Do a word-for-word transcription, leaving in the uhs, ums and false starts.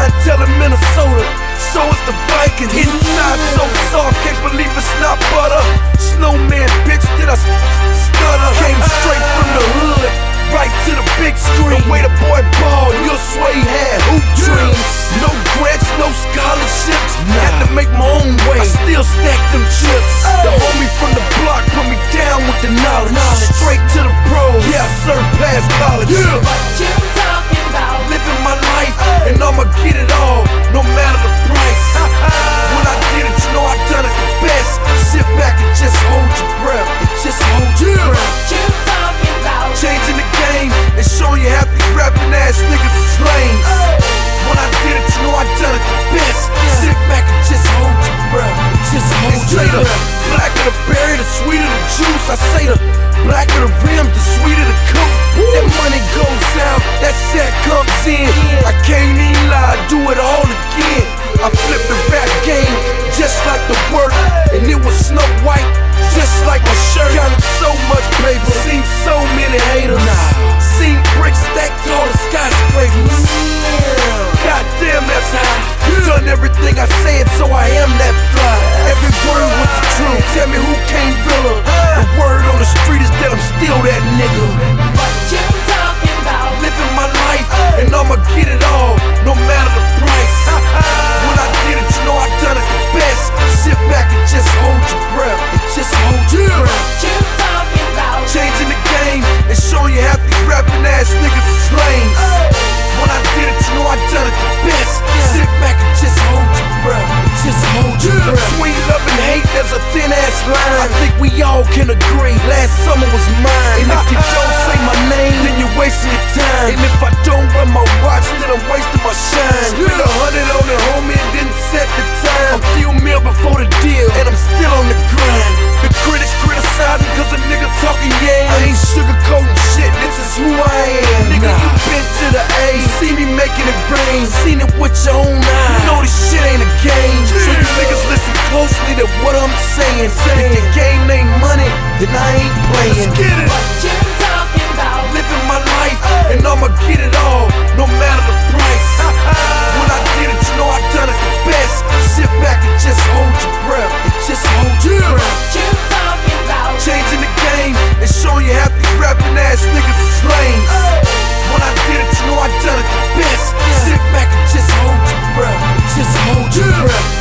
clientele in Minnesota. So is the Vikings. Inside so soft, can't believe it's not butter. Snowman, bitch, did I stutter? Came straight from the hood, right to the big screen. The way the boy ball, you'll swear he had hoop dreams. No grants, no scholarships. Had to make my own way. I still stack them chips. The homie from the block put me down with the knowledge. Straight to the pros. Yeah, I served past college. Yeah. What you talking about? Living my life, and I'ma get it all, no matter the price. When I did it, you know I done it the best. Sit back and just hold your breath. And just hold your breath. What you talking about? Changing the game and showing you half these rapping ass niggas is lames. When I did it, you know I done it the best. Sit back and just hold your breath. Just hold your breath. The blacker the berry, the sweeter the juice. I say the blacker the rim, the sweeter the coat. That money goes out, that set comes in. I can't even lie, do it all again. I flipped the rap game just like the work, and it was Snow White, just like my shirt. Counted so much paper, seen so many haters. Seen bricks stacked tall as skyscrapers. Goddamn, that's high. Done everything I said, so I am that fly. Every word was the truth. Tell me who came realer. The word on the street is that I'm still that nigga. What you talking about? Living my life, and I'ma get it all, no matter the price. When I did it, you know I done it the best. Sit back and just hold your breath. And just hold your breath. What you talking about? Changing the game and showing you half these rapping ass niggas is lames. When I did it, you know I done it the best. Sit back and just hold your breath. Just hold your breath. Between love and hate, there's a thin ass line. I think we all can agree. Last summer was mine. And if you don't say my name, then you're wasting your time. And if I don't wear my watch, then I'm wasting my shine. Spent a hundred on it, homie, and didn't set the time. A few mil before the deal, and I'm still on the grind. The critics criticizing cause a nigga talking, yeah. I ain't sugarcoating shit, this is who I am. Nigga, you been to the A, see me making it rain. Seen it with your own eyes, you know this shit ain't a game. So you niggas listen closely to what I'm saying. If the game ain't money, then I ain't playing. Let's get it. What you talking about? Living my life, and I'ma get it all, no matter the price. When I did it, you know I done it the best. Sit back and just hold your breath. And just hold your breath. What you talking about? Changing the game and showing you half these rapping ass niggas is lames. When I did it, you know I done it the best. Sit back and just hold your breath. Just hold your breath.